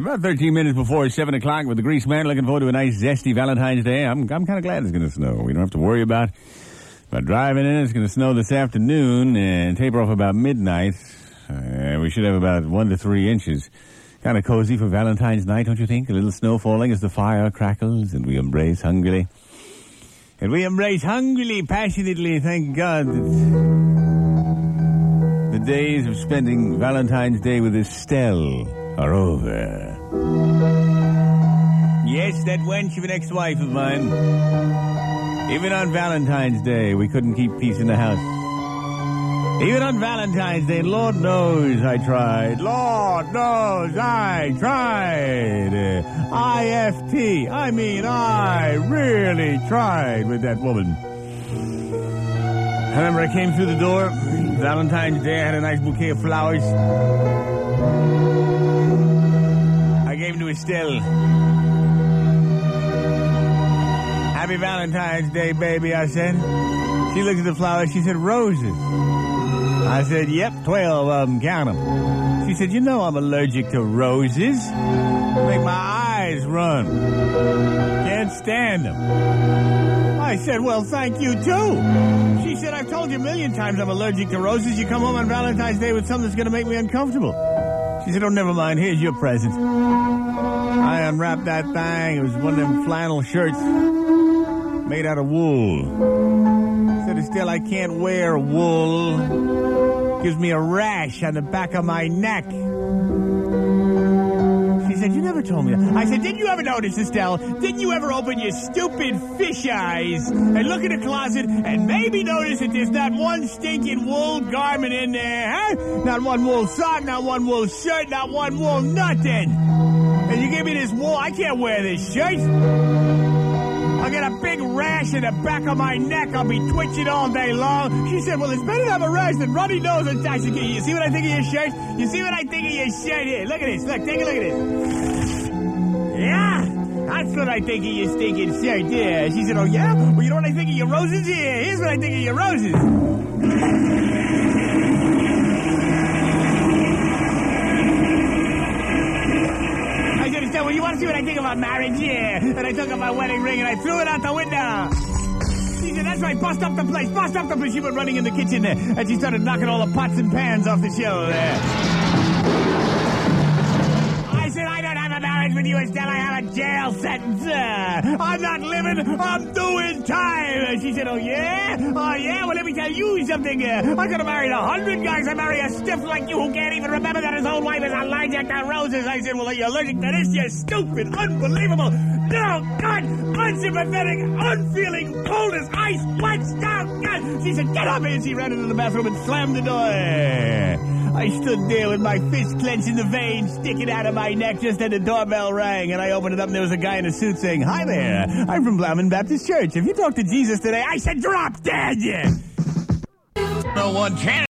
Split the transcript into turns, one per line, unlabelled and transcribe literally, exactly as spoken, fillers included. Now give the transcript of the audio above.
about thirteen minutes before seven o'clock with the Grease Man. Looking forward to a nice, zesty Valentine's Day. I'm I'm kind of glad it's going to snow. We don't have to worry about, about driving in. It's going to snow this afternoon and taper off about midnight. Uh, we should have about one to three inches. Kind of cozy for Valentine's night, don't you think? A little snow falling as the fire crackles and we embrace hungrily. And we embrace hungrily, passionately, thank God. The days of spending Valentine's Day with Estelle are over. Yes, that wench of an ex-wife of mine. Even on Valentine's Day, we couldn't keep peace in the house. Even on Valentine's Day, Lord knows I tried. Lord knows I tried. Uh, I F T. I mean, I really tried with that woman. I remember I came through the door, Valentine's Day, I had a nice bouquet of flowers. I gave them to Estelle. Happy Valentine's Day, baby, I said. She looked at the flowers, she said, roses. I said, yep, twelve of them, count them. She said, you know I'm allergic to roses. They make my eyes run. Can't stand them. I said, well, thank you, too. She said, I've told you a million times I'm allergic to roses. You come home on Valentine's Day with something that's going to make me uncomfortable. She said, oh, never mind. Here's your present. I unwrapped that thing. It was one of them flannel shirts made out of wool. I said, Estelle, I can't wear wool. Gives me a rash on the back of my neck. She said, you never told me that. I said, didn't you ever notice, Estelle? Didn't you ever open your stupid fish eyes and look in the closet and maybe notice that there's not one stinking wool garment in there, huh? Not one wool sock, not one wool shirt, not one wool nothing. And you give me this wool, I can't wear this shirt. I'll get a big rash in the back of my neck. I'll be twitching all day long. She said, well, it's better to have a rash than runny nose and I said, you see what I think of your shirt? You see what I think of your shirt here? Look at this. Look, take a look at this. Yeah, that's what I think of your stinking shirt. Yeah. She said, oh, yeah? Well, you know what I think of your roses? Yeah, here's what I think of your roses. Well, you want to see what I think about marriage? Yeah. And I took up my wedding ring and I threw it out the window. She said, that's right, bust up the place, bust up the place. She went running in the kitchen there, and she started knocking all the pots and pans off the shelf there. I said, I don't have a marriage with you, Estelle. I have a jail sentence. Uh, I'm not living, I'm doing time. And she said, oh, yeah? Oh, yeah? Well, let me tell you something. Uh, I could have married a hundred guys. I marry a stiff like you who can't even remember that his old wife is allergic to roses. I said, well, are you allergic to this? You stupid, unbelievable, no, God, unsympathetic, unfeeling, cold as ice, what? No, God. She said, get up here. And she ran into the bathroom and slammed the door. I stood there with my fist clenched in the vein sticking out of my neck just as the doorbell rang, and I opened it up and there was a guy in a suit saying, hi there, I'm from Blauman Baptist Church. Have you talked to Jesus today? I said, drop dead! No one can.